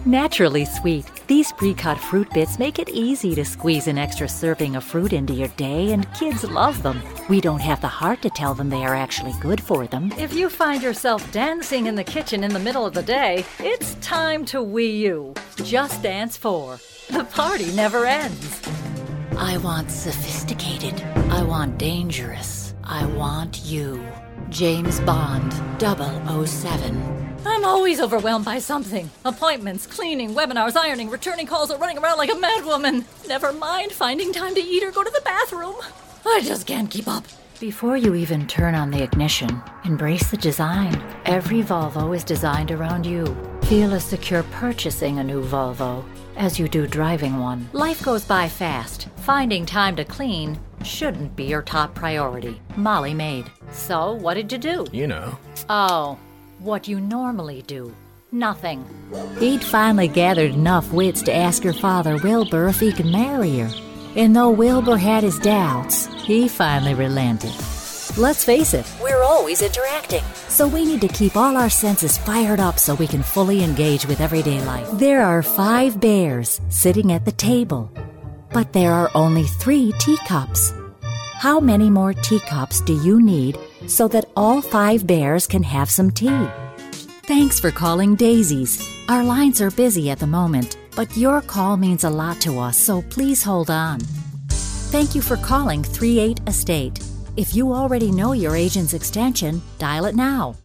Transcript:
Naturally sweet, these pre-cut fruit bits make it easy to squeeze an extra serving of fruit into your day, and kids love them. We don't have the heart to tell them they are actually good for them. If you find yourself dancing in the kitchen in the middle of the day, it's time to Wii U. Just Dance 4. The party never ends. I want sophisticated. I want dangerous. I want you. James Bond, 007. I'm always overwhelmed by something. Appointments, cleaning, webinars, ironing, returning calls, or running around like a madwoman. Never mind finding time to eat or go to the bathroom. I just can't keep up. Before you even turn on the ignition, embrace the design. Every Volvo is designed around you. Feel as secure purchasing a new Volvo as you do driving one. Life goes by fast. Finding time to clean shouldn't be your top priority. Molly made. So, what did you do? You know. Oh, what you normally do. Nothing. He'd finally gathered enough wits to ask her father, Wilbur, if he could marry her. And though Wilbur had his doubts, he finally relented. Let's face it, we're always interacting. So we need to keep all our senses fired up so we can fully engage with everyday life. There are 5 bears sitting at the table, but there are only 3 teacups. How many more teacups do you need so that all 5 bears can have some tea? Thanks for calling Daisy's. Our lines are busy at the moment, but your call means a lot to us, so please hold on. Thank you for calling 38 Estate. If you already know your agent's extension, dial it now.